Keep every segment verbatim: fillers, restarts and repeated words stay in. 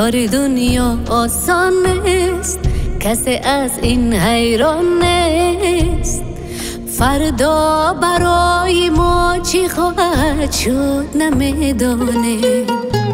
کار دنیا آسان نیست، کسی از این حیران نیست. فردا برای ما چی خواهد شد نمیدانیم.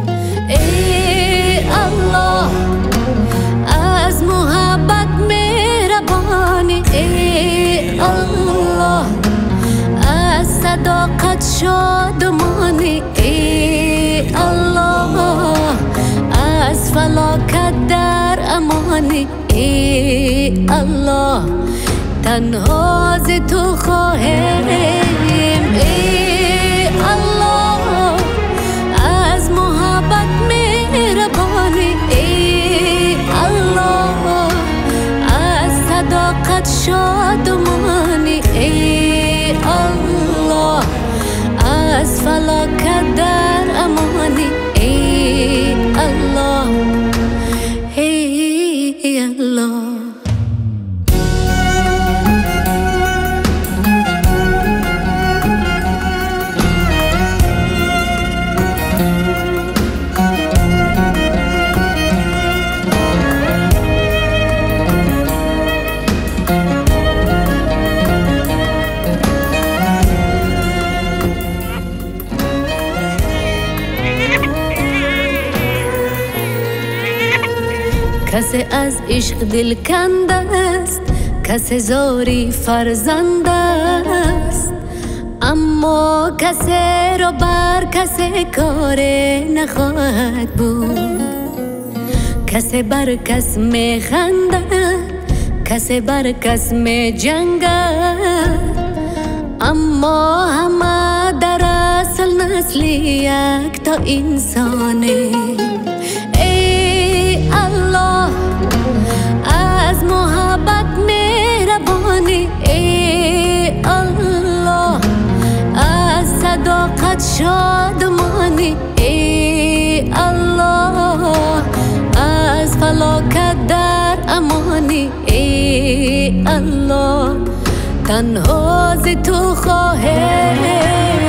ای الله از محبت مهربانی، ای الله از صداقت شادمانی، ای الله از فلاکت در امانی، ای الله تنها ز تو خواهیم. ای الله از محبت مهربانی، ای الله از صداقت شادمانی، ای الله از فلاکت در امانی، ای الله ای الله. کسی از عشق دل کنده است، کسی زاری فرزند است، اما کسی را بر کسی کار نخواهد بود. کسی بر کس می خندد، کسی بر کس می جنگد، اما همه در اصل نسل یک تا انسانه. الله از محبت مهربانی، ای الله از صداقت شادمانی، ای الله از فلاکت در امانی، ای الله تنها ز تو خواهیم.